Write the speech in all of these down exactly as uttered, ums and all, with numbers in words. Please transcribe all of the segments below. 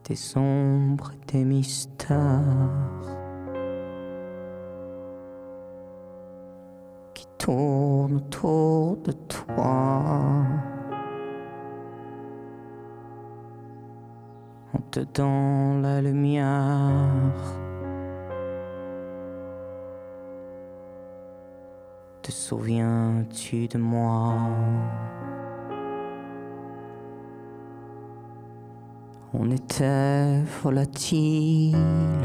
tes ombres et tes mystères qui tournent autour de toi. Honte dans la lumière, te souviens-tu de moi? On était volatile,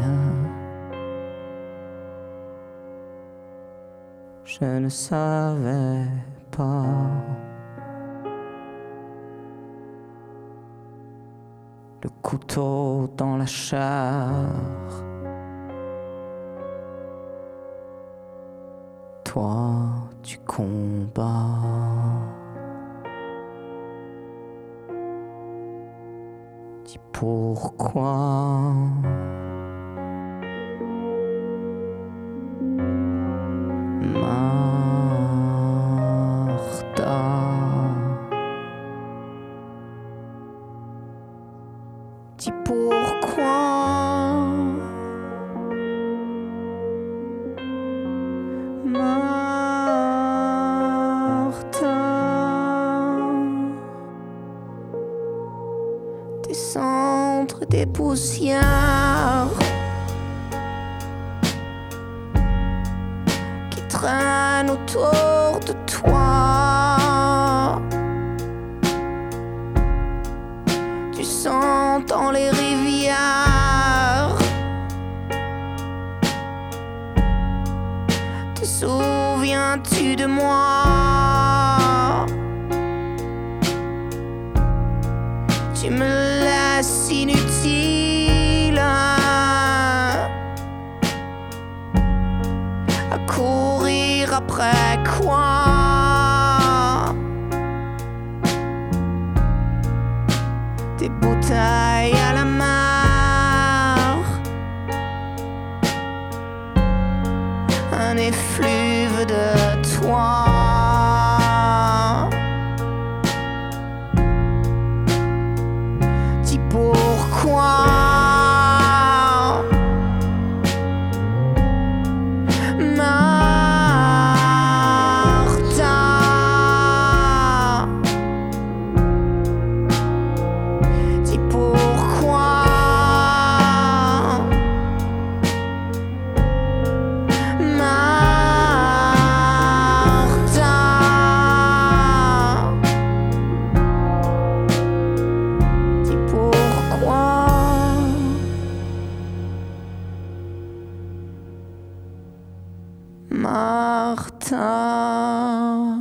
je ne savais pas. Le couteau dans la chair, toi tu combats. Dis pourquoi Martha. Dis pourquoi Martha. Des cendres, des poussières qui traînent autour de toi. Du sang dans les rivières. Te souviens-tu de moi? Tu me laisses inutile à courir après quoi? Des bouteilles à la mer, un effluve de toi. Dis pourquoi Martha. Dis pourquoi Martha. Dis pourquoi Martha.